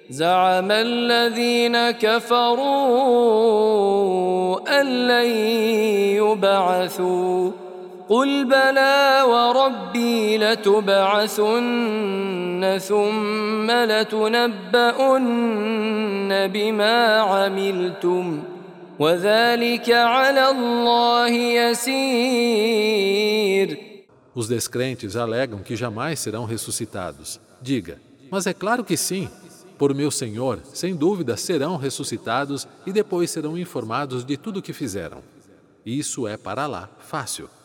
زعم الذين كفروا أن لن يبعثوا قل بلى وربي لتبعثن ثم لتنبؤن بما عملتم وذلك على الله يسير. Os descrentes alegam que jamais serão ressuscitados. Diga, mas é claro que sim. Por meu Senhor, sem dúvida serão ressuscitados e depois serão informados de tudo o que fizeram. Isso é para lá fácil.